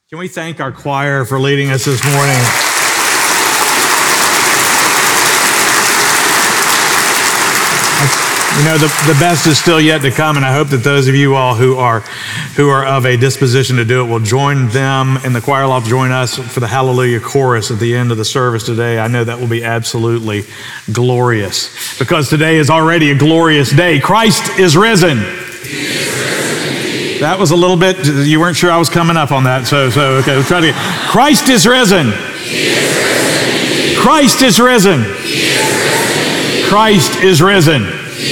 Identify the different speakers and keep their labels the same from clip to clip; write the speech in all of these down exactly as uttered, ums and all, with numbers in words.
Speaker 1: Can we thank our choir for leading us this morning? You know, the, the best is still yet to come, and I hope that those of you all who are who are of a disposition to do it will join them in the choir loft, join us for the Hallelujah chorus at the end of the service today. I know that will be absolutely glorious, because today is already a glorious day. Christ is risen. That was a little bit, you weren't sure I was coming up on that, so, so okay, let's try to get. Christ is risen. Christ is risen. Christ is risen.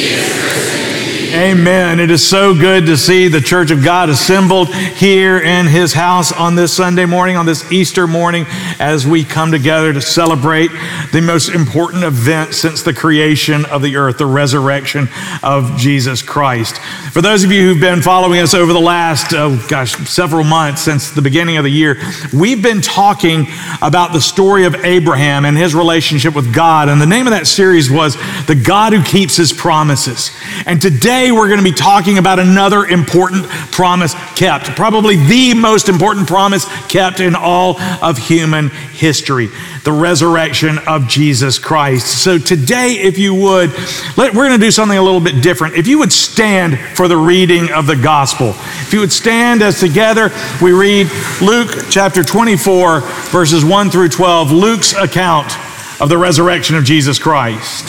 Speaker 1: Amen. It is so good to see the Church of God assembled here in His house on this Sunday morning, on this Easter morning, as we come together to celebrate the most important event since the creation of the earth, the resurrection of Jesus Christ. For those of you who've been following us over the last, oh gosh, several months since the beginning of the year, we've been talking about the story of Abraham and his relationship with God. And the name of that series was The God Who Keeps His Promises. And today we're going to be talking about another important promise kept, probably the most important promise kept in all of human history, the resurrection of Jesus Christ. So today, if you would, let, we're going to do something a little bit different. If you would stand for the reading of the gospel. If you would stand as together we read Luke chapter twenty-four, verses one through twelve, Luke's account of the resurrection of Jesus Christ.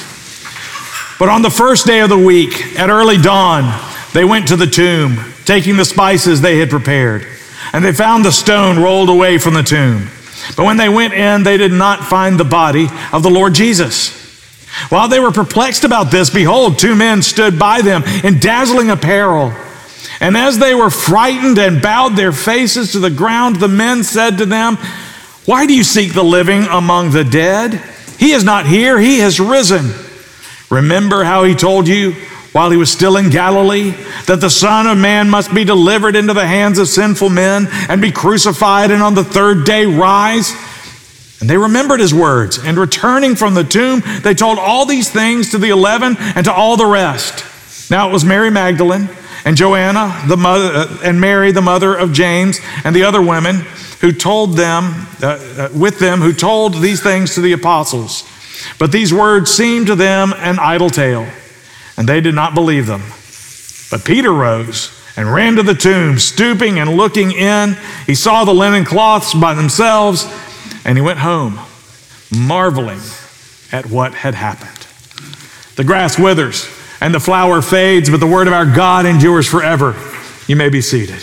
Speaker 1: But on the first day of the week, at early dawn, they went to the tomb, taking the spices they had prepared. And they found the stone rolled away from the tomb. But when they went in, they did not find the body of the Lord Jesus. While they were perplexed about this, behold, two men stood by them in dazzling apparel. And as they were frightened and bowed their faces to the ground, the men said to them, "Why do you seek the living among the dead? He is not here, he has risen. Remember how he told you while he was still in Galilee that the Son of Man must be delivered into the hands of sinful men and be crucified and on the third day rise?" And they remembered his words, and returning from the tomb, they told all these things to the eleven and to all the rest. Now it was Mary Magdalene and Joanna the mother, uh, and Mary the mother of James, and the other women who told them uh, uh, with them who told these things to the apostles. But these words seemed to them an idle tale, and they did not believe them. But Peter rose and ran to the tomb, stooping and looking in. He saw the linen cloths by themselves, and he went home, marveling at what had happened. The grass withers and the flower fades, but the word of our God endures forever. You may be seated.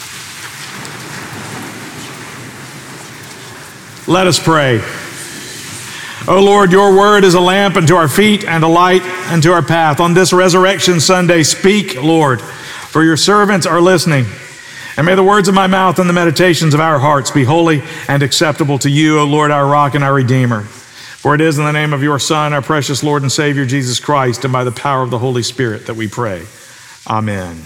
Speaker 1: Let us pray. O Lord, your word is a lamp unto our feet and a light unto our path. On this Resurrection Sunday, speak, Lord, for your servants are listening. And may the words of my mouth and the meditations of our hearts be holy and acceptable to you, O Lord, our rock and our redeemer. For it is in the name of your Son, our precious Lord and Savior, Jesus Christ, and by the power of the Holy Spirit that we pray. Amen.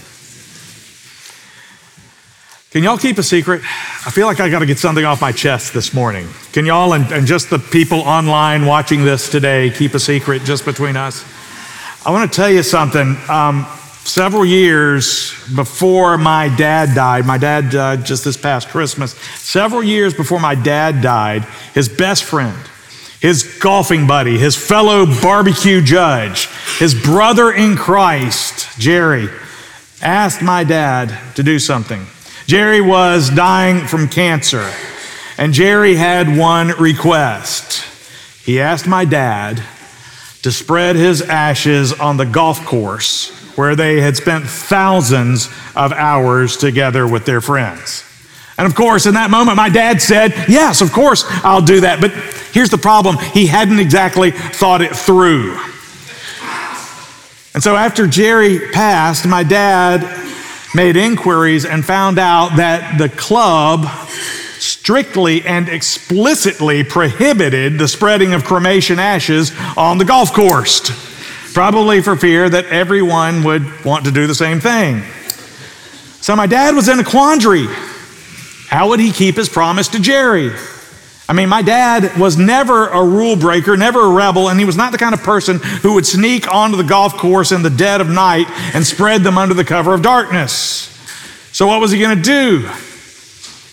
Speaker 1: Can y'all keep a secret? I feel like I got to get something off my chest this morning. Can y'all and, and just the people online watching this today keep a secret just between us? I want to tell you something. Um, several years before my dad died, my dad died just this past Christmas. Several years before my dad died, his best friend, his golfing buddy, his fellow barbecue judge, his brother in Christ, Jerry, asked my dad to do something. Jerry was dying from cancer, and Jerry had one request. He asked my dad to spread his ashes on the golf course where they had spent thousands of hours together with their friends. And of course, in that moment, my dad said, "Yes, of course, I'll do that." But here's the problem. He hadn't exactly thought it through. And so after Jerry passed, my dad made inquiries and found out that the club strictly and explicitly prohibited the spreading of cremation ashes on the golf course, probably for fear that everyone would want to do the same thing. So my dad was in a quandary. How would he keep his promise to Jerry? I mean, my dad was never a rule breaker, never a rebel, and he was not the kind of person who would sneak onto the golf course in the dead of night and spread them under the cover of darkness. So what was he going to do?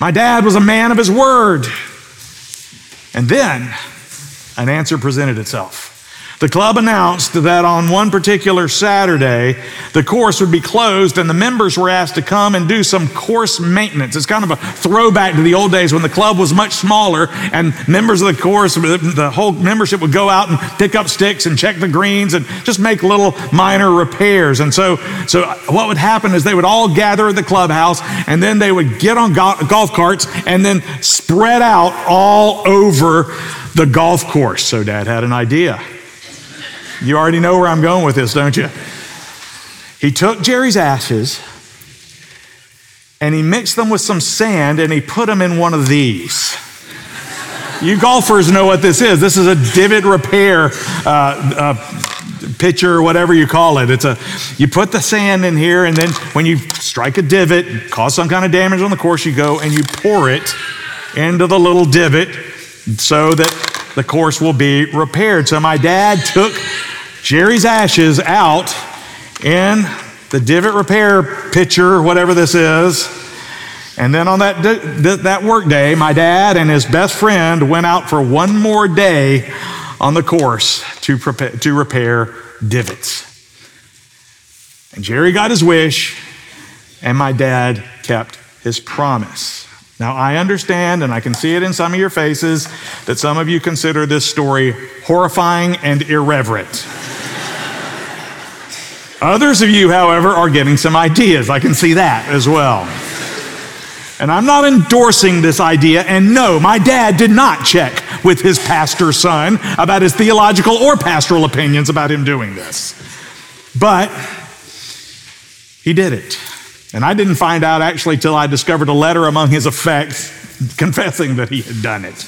Speaker 1: My dad was a man of his word. And then an answer presented itself. The club announced that on one particular Saturday, the course would be closed and the members were asked to come and do some course maintenance. It's kind of a throwback to the old days when the club was much smaller and members of the course, the whole membership would go out and pick up sticks and check the greens and just make little minor repairs. And so, so what would happen is they would all gather at the clubhouse and then they would get on golf carts and then spread out all over the golf course. So Dad had an idea. You already know where I'm going with this, don't you? He took Jerry's ashes and he mixed them with some sand and he put them in one of these. You golfers know what this is. This is a divot repair uh, uh, pitcher, whatever you call it. It's a, you put the sand in here and then when you strike a divot, cause some kind of damage on the course, you go and you pour it into the little divot so that the course will be repaired. So my dad took Jerry's ashes out in the divot repair pitcher, whatever this is. And then on that, that work day, my dad and his best friend went out for one more day on the course to, prepare, to repair divots. And Jerry got his wish, and my dad kept his promise. Now, I understand, and I can see it in some of your faces, that some of you consider this story horrifying and irreverent. Others of you, however, are getting some ideas. I can see that as well. And I'm not endorsing this idea, and no, my dad did not check with his pastor son about his theological or pastoral opinions about him doing this. But he did it. And I didn't find out actually till I discovered a letter among his effects confessing that he had done it.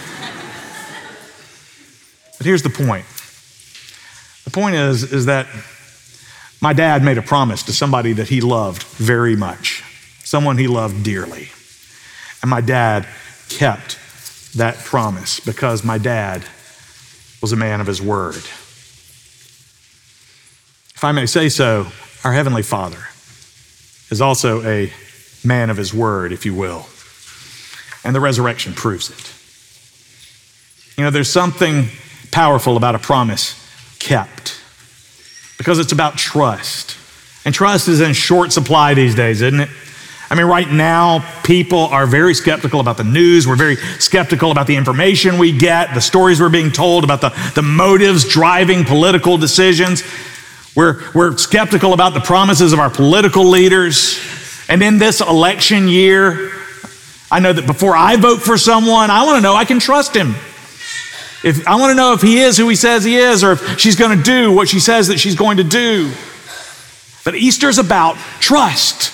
Speaker 1: But here's the point. The point is, is that my dad made a promise to somebody that he loved very much, someone he loved dearly. And my dad kept that promise because my dad was a man of his word. If I may say so, our Heavenly Father is also a man of his word, if you will. And the resurrection proves it. You know, there's something powerful about a promise kept because it's about trust. And trust is in short supply these days, isn't it? I mean, right now, people are very skeptical about the news. We're very skeptical about the information we get, the stories we're being told about the, the motives driving political decisions. We're, we're skeptical about the promises of our political leaders. And in this election year, I know that before I vote for someone, I want to know I can trust him. If I want to know if he is who he says he is, or if she's going to do what she says that she's going to do. But Easter's about trust.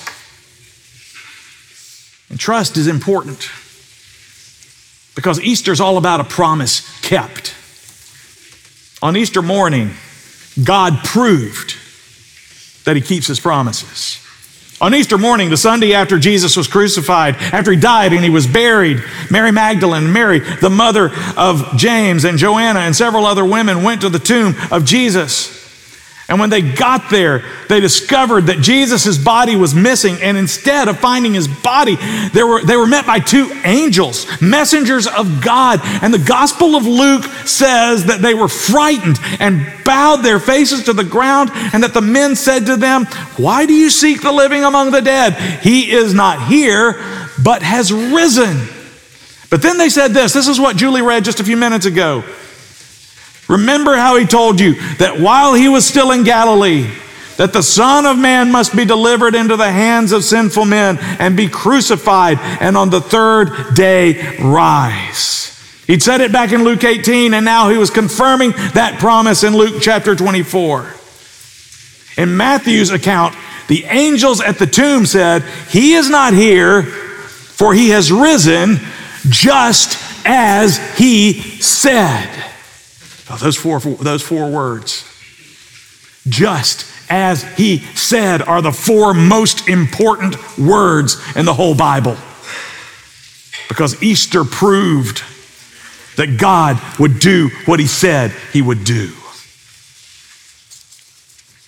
Speaker 1: And trust is important because Easter's all about a promise kept. On Easter morning, God proved that he keeps his promises. On Easter morning, the Sunday after Jesus was crucified, after he died and he was buried, Mary Magdalene, Mary, the mother of James and Joanna and several other women went to the tomb of Jesus. And when they got there, they discovered that Jesus' body was missing. And instead of finding his body, they were, they were met by two angels, messengers of God. And the Gospel of Luke says that they were frightened and bowed their faces to the ground, and that the men said to them, "Why do you seek the living among the dead? He is not here, but has risen." But then they said this. This is what Julie read just a few minutes ago. Remember how he told you that while he was still in Galilee, that the Son of Man must be delivered into the hands of sinful men and be crucified, and on the third day rise. He'd said it back in Luke eighteen, and now he was confirming that promise in Luke chapter twenty-four. In Matthew's account, the angels at the tomb said, "He is not here, for he has risen just as he said." Oh, those four, those four words, just as he said, are the four most important words in the whole Bible. Because Easter proved that God would do what he said he would do.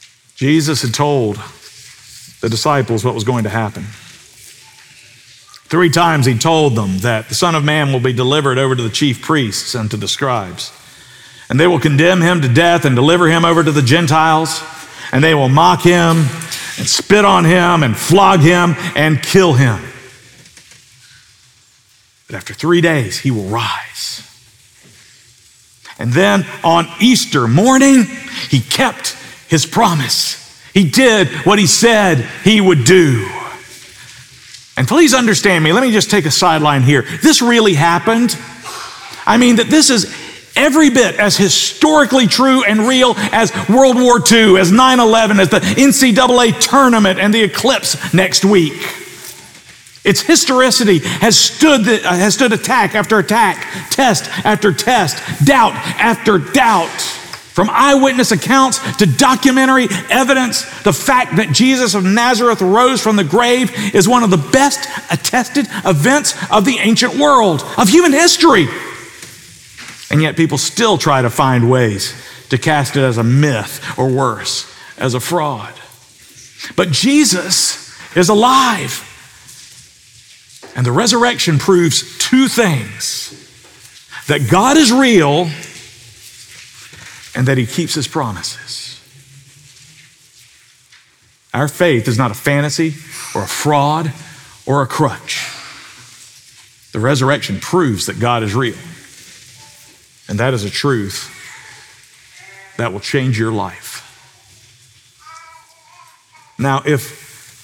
Speaker 1: Jesus had told the disciples what was going to happen. Three times he told them that the Son of Man will be delivered over to the chief priests and to the scribes. And they will condemn him to death and deliver him over to the Gentiles. And they will mock him and spit on him and flog him and kill him. But after three days, he will rise. And then on Easter morning, he kept his promise. He did what he said he would do. And please understand me, let me just take a sideline here. This really happened. I mean that this is every bit as historically true and real as World War Two, as nine eleven, as the N C double A tournament and the eclipse next week. Its historicity has stood, has stood attack after attack, test after test, doubt after doubt. From eyewitness accounts to documentary evidence, the fact that Jesus of Nazareth rose from the grave is one of the best attested events of the ancient world, of human history. And yet people still try to find ways to cast it as a myth, or worse, as a fraud. But Jesus is alive. And the resurrection proves two things: that God is real and that he keeps his promises. Our faith is not a fantasy or a fraud or a crutch. The resurrection proves that God is real. And that is a truth that will change your life. Now, if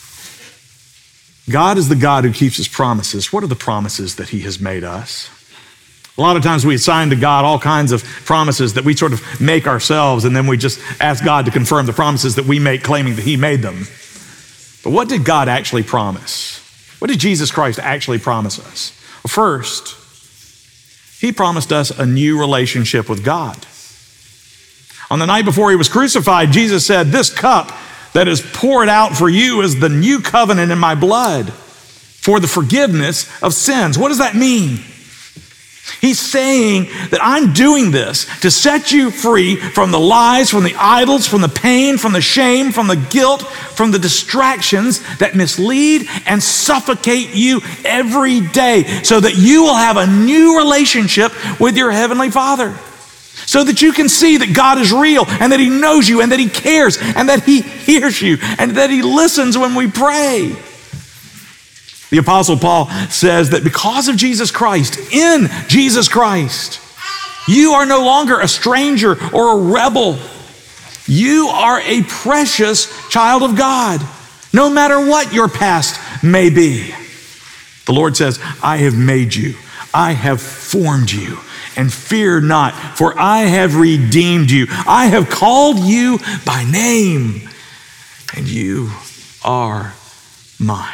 Speaker 1: God is the God who keeps his promises, what are the promises that he has made us? A lot of times we assign to God all kinds of promises that we sort of make ourselves, and then we just ask God to confirm the promises that we make, claiming that he made them. But what did God actually promise? What did Jesus Christ actually promise us? Well, first, he promised us a new relationship with God. On the night before he was crucified, Jesus said, "This cup that is poured out for you is the new covenant in my blood for the forgiveness of sins." What does that mean? He's saying that I'm doing this to set you free from the lies, from the idols, from the pain, from the shame, from the guilt, from the distractions that mislead and suffocate you every day, so that you will have a new relationship with your Heavenly Father. So that you can see that God is real, and that he knows you, and that he cares, and that he hears you, and that he listens when we pray. The Apostle Paul says that because of Jesus Christ, in Jesus Christ, you are no longer a stranger or a rebel. You are a precious child of God, no matter what your past may be. The Lord says, "I have made you, I have formed you, and fear not, for I have redeemed you. I have called you by name, and you are mine."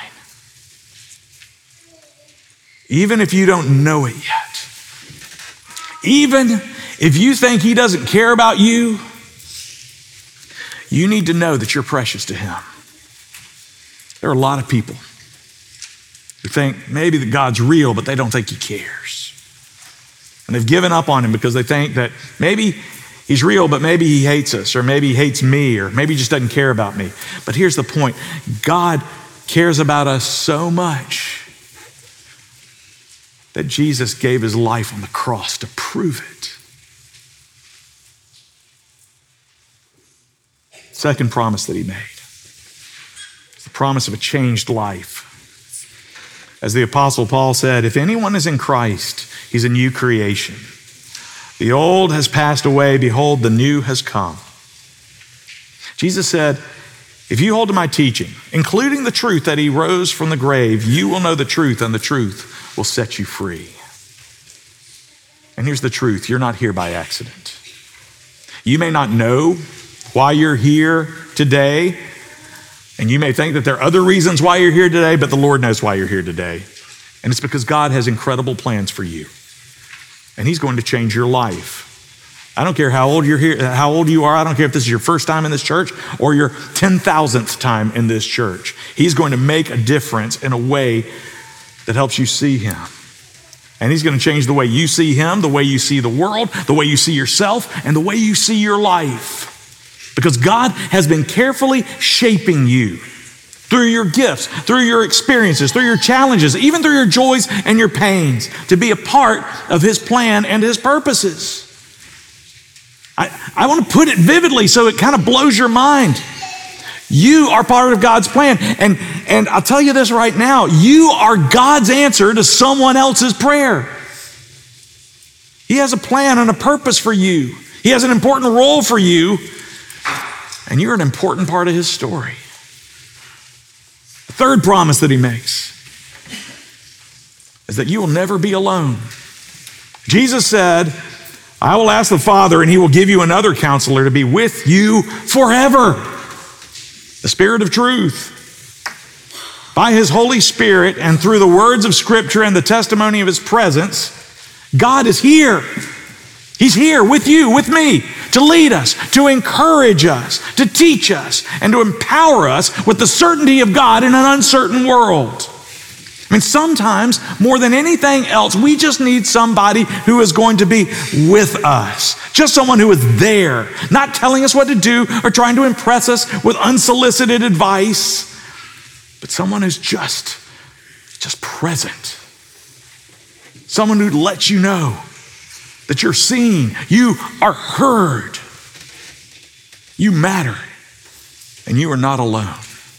Speaker 1: Even if you don't know it yet, even if you think he doesn't care about you, you need to know that you're precious to him. There are a lot of people who think maybe that God's real, but they don't think he cares. And they've given up on him because they think that maybe he's real, but maybe he hates us, or maybe he hates me, or maybe he just doesn't care about me. But here's the point: God cares about us so much that Jesus gave his life on the cross to prove it. Second promise that he made is the promise of a changed life. As the Apostle Paul said, "If anyone is in Christ, he's a new creation. The old has passed away, behold, the new has come." Jesus said, if you hold to my teaching, including the truth that he rose from the grave, you will know the truth, and the truth will set you free. And here's the truth: you're not here by accident. You may not know why you're here today, and you may think that there are other reasons why you're here today, but the Lord knows why you're here today. And it's because God has incredible plans for you, and he's going to change your life. I don't care how old you're here, how old you are. I don't care if this is your first time in this church or your ten thousandth time in this church. He's going to make a difference in a way that helps you see him. And he's going to change the way you see him, the way you see the world, the way you see yourself, and the way you see your life. Because God has been carefully shaping you through your gifts, through your experiences, through your challenges, even through your joys and your pains, to be a part of his plan and his purposes. I, I want to put it vividly so it kind of blows your mind. You are part of God's plan. And, and I'll tell you this right now, you are God's answer to someone else's prayer. He has a plan and a purpose for you. He has an important role for you, and you're an important part of his story. The third promise that he makes is that you will never be alone. Jesus said, I will ask the Father, and he will give you another counselor to be with you forever. The Spirit of truth. By his Holy Spirit and through the words of Scripture and the testimony of his presence, God is here. He's here with you, with me, to lead us, to encourage us, to teach us, and to empower us with the certainty of God in an uncertain world. I mean, sometimes, more than anything else, we just need somebody who is going to be with us. Just someone who is there, not telling us what to do or trying to impress us with unsolicited advice, but someone who's just, just present. Someone who lets you know that you're seen, you are heard, you matter, and you are not alone.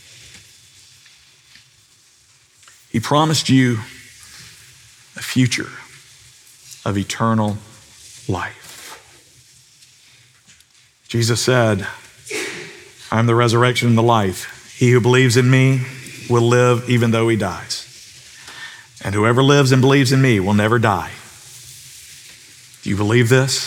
Speaker 1: He promised you a future of eternal life. Jesus said, I am the resurrection and the life. He who believes in me will live even though he dies. And whoever lives and believes in me will never die. Do you believe this?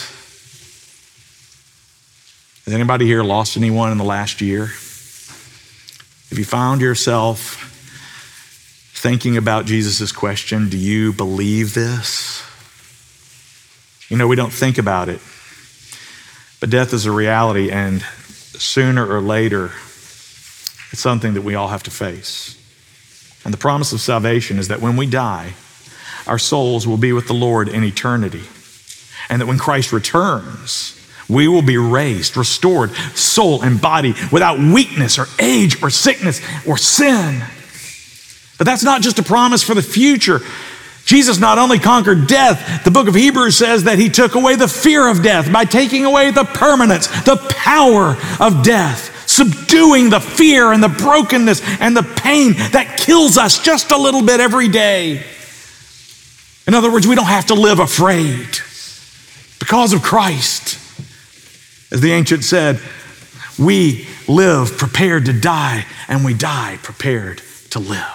Speaker 1: Has anybody here lost anyone in the last year? Have you found yourself thinking about Jesus' question, do you believe this? You know, we don't think about it, but death is a reality, and sooner or later, it's something that we all have to face. And the promise of salvation is that when we die, our souls will be with the Lord in eternity. And that when Christ returns, we will be raised, restored, soul and body, without weakness or age or sickness or sin. But that's not just a promise for the future. Jesus not only conquered death, the book of Hebrews says that he took away the fear of death by taking away the permanence, the power of death, subduing the fear and the brokenness and the pain that kills us just a little bit every day. In other words, we don't have to live afraid because of Christ. As the ancient said, we live prepared to die, and we die prepared to live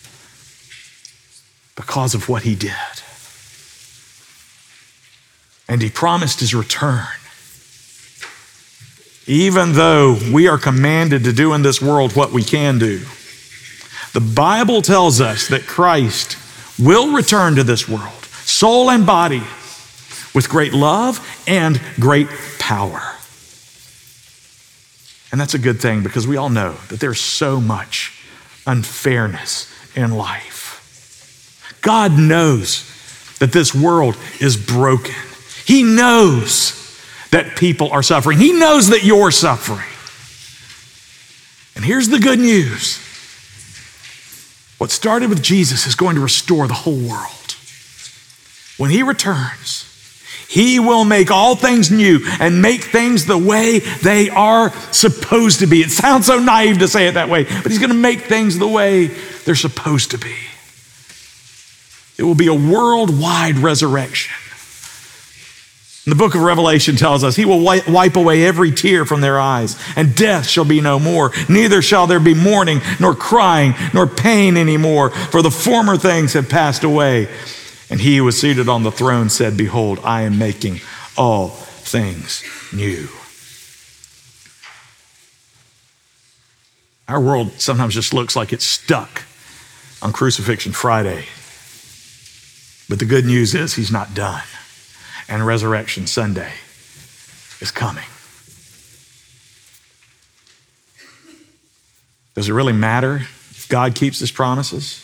Speaker 1: because of what he did. And he promised his return. Even though we are commanded to do in this world what we can do, the Bible tells us that Christ will return to this world, soul and body, with great love and great power. And that's a good thing, because we all know that there's so much unfairness in life. God knows that this world is broken. He knows that people are suffering. He knows that you're suffering. And here's the good news. What started with Jesus is going to restore the whole world. When he returns, he will make all things new and make things the way they are supposed to be. It sounds so naive to say it that way, but he's going to make things the way they're supposed to be. It will be a worldwide resurrection. And the book of Revelation tells us he will wipe away every tear from their eyes, and death shall be no more. Neither shall there be mourning, nor crying, nor pain anymore, for the former things have passed away. And he who was seated on the throne said, behold, I am making all things new. Our world sometimes just looks like it's stuck on Crucifixion Friday. But the good news is he's not done. And Resurrection Sunday is coming. Does it really matter if God keeps his promises?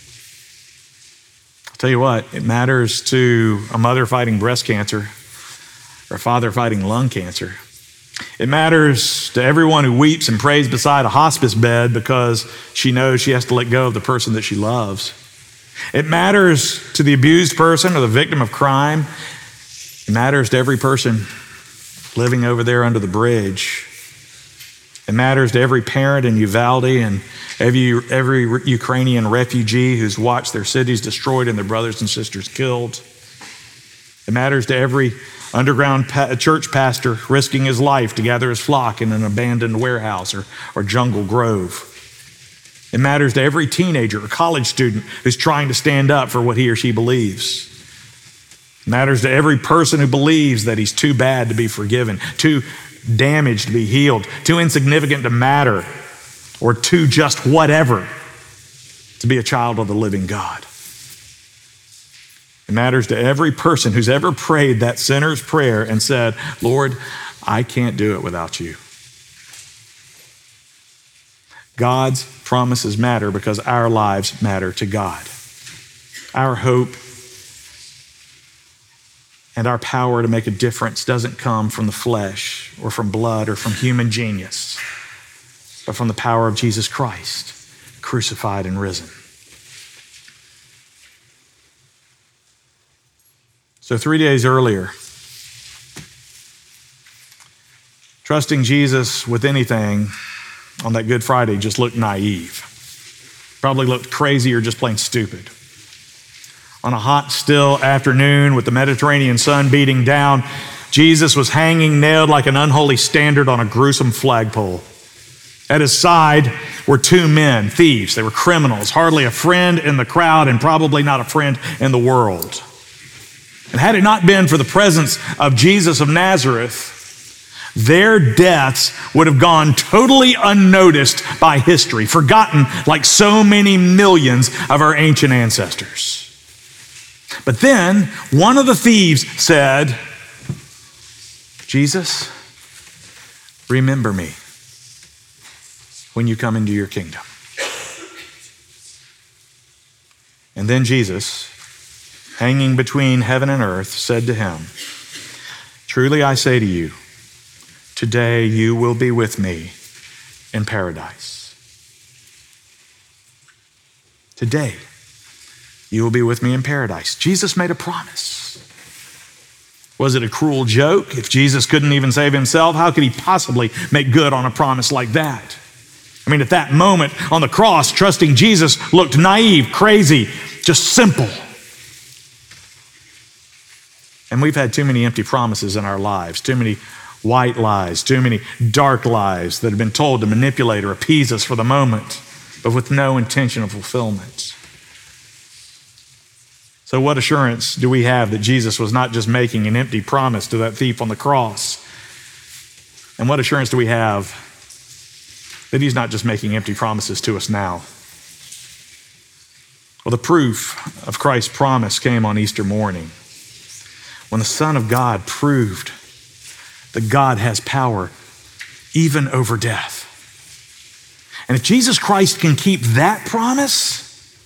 Speaker 1: I'll tell you what, it matters to a mother fighting breast cancer or a father fighting lung cancer. It matters to everyone who weeps and prays beside a hospice bed because she knows she has to let go of the person that she loves. It matters to the abused person or the victim of crime. It matters to every person living over there under the bridge. It matters to every parent in Uvalde and every, every Ukrainian refugee who's watched their cities destroyed and their brothers and sisters killed. It matters to every underground pa- church pastor risking his life to gather his flock in an abandoned warehouse or, or jungle grove. It matters to every teenager or college student who's trying to stand up for what he or she believes. It matters to every person who believes that he's too bad to be forgiven, too damaged to be healed, too insignificant to matter, or too just whatever to be a child of the living God. It matters to every person who's ever prayed that sinner's prayer and said, Lord, I can't do it without you. God's promises matter because our lives matter to God. Our hope and our power to make a difference doesn't come from the flesh or from blood or from human genius, but from the power of Jesus Christ, crucified and risen. So three days earlier, trusting Jesus with anything on that Good Friday just looked naive. Probably looked crazy or just plain stupid. On a hot, still afternoon with the Mediterranean sun beating down, Jesus was hanging nailed like an unholy standard on a gruesome flagpole. At his side were two men, thieves. They were criminals, hardly a friend in the crowd and probably not a friend in the world. And had it not been for the presence of Jesus of Nazareth, their deaths would have gone totally unnoticed by history, forgotten like so many millions of our ancient ancestors. But then one of the thieves said, Jesus, remember me when you come into your kingdom. And then Jesus, hanging between heaven and earth, said to him, truly I say to you, today you will be with me in paradise. Today you will be with me in paradise. Jesus made a promise. Was it a cruel joke? If Jesus couldn't even save himself, how could he possibly make good on a promise like that? I mean, at that moment on the cross, trusting Jesus looked naive, crazy, just simple. And we've had too many empty promises in our lives, too many white lies, too many dark lies that have been told to manipulate or appease us for the moment, but with no intention of fulfillment. So what assurance do we have that Jesus was not just making an empty promise to that thief on the cross? And what assurance do we have that he's not just making empty promises to us now? Well, the proof of Christ's promise came on Easter morning, when the Son of God proved that God has power even over death. And if Jesus Christ can keep that promise,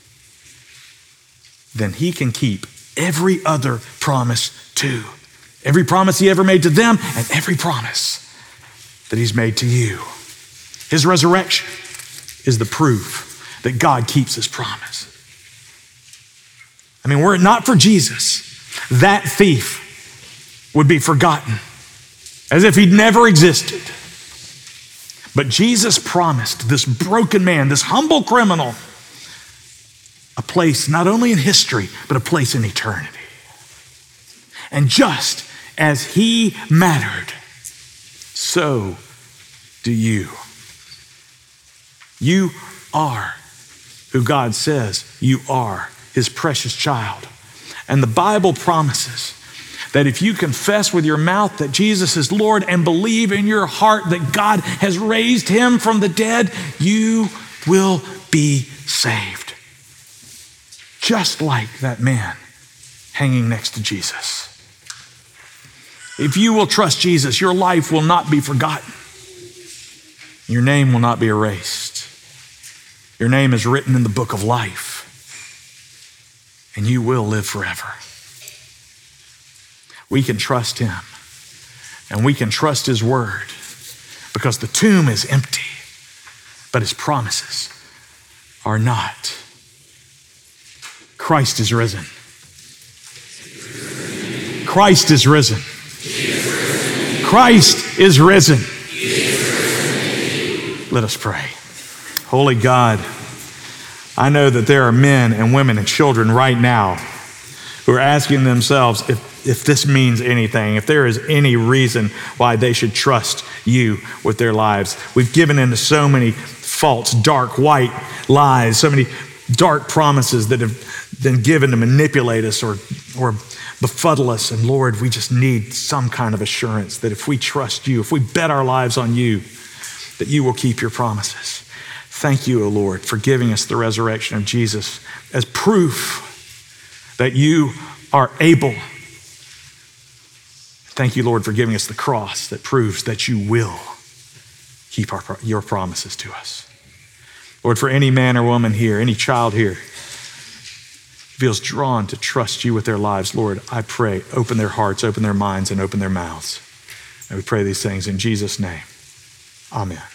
Speaker 1: then he can keep every other promise too. Every promise he ever made to them and every promise that he's made to you. His resurrection is the proof that God keeps his promise. I mean, were it not for Jesus, that thief would be forgotten as if he'd never existed. But Jesus promised this broken man, this humble criminal, a place not only in history, but a place in eternity. And just as he mattered, so do you. You are who God says you are, his precious child. And the Bible promises that if you confess with your mouth that Jesus is Lord and believe in your heart that God has raised him from the dead, you will be saved. Just like that man hanging next to Jesus. If you will trust Jesus, your life will not be forgotten. Your name will not be erased. Your name is written in the book of life, and you will live forever. We can trust him, and we can trust his word, because the tomb is empty, but his promises are not. Christ is risen. Christ is risen. Christ is risen. Let us pray. Holy God, I know that there are men and women and children right now who are asking themselves if, if this means anything, if there is any reason why they should trust you with their lives. We've given into so many false, dark, white lies, so many dark promises that have been given to manipulate us or, or befuddle us. And Lord, we just need some kind of assurance that if we trust you, if we bet our lives on you, that you will keep your promises. Thank you, O Lord, for giving us the resurrection of Jesus as proof that you are able. Thank you, Lord, for giving us the cross that proves that you will keep our, your promises to us. Lord, for any man or woman here, any child here, feels drawn to trust you with their lives, Lord, I pray, open their hearts, open their minds, and open their mouths. And we pray these things in Jesus' name. Amen.